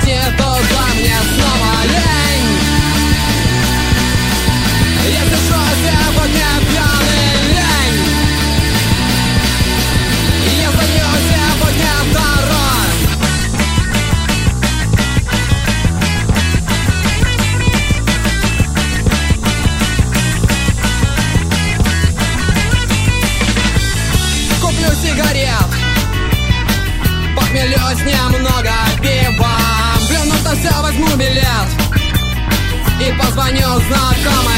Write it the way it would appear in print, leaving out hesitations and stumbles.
идти туда, мне снова лень. Если что, сегодня пьяный лень. Я звоню сегодня второй. Куплю сигарет, похмелюсь немного пива, плюнув на все возьму билет и позвоню знакомой.